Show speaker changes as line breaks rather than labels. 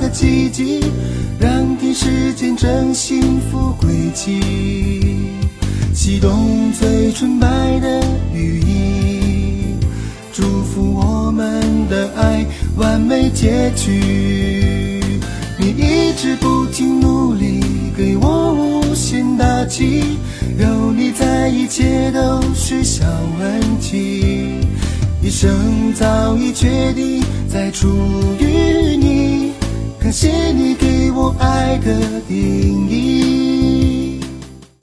的奇迹，让天使见证幸福轨迹，启动最纯白的羽翼，祝福我们的爱完美结局。你一直不停努力，给我无限打击，有你在一切都是小问题，一生早已决定再属于你，感谢你给我爱的定义。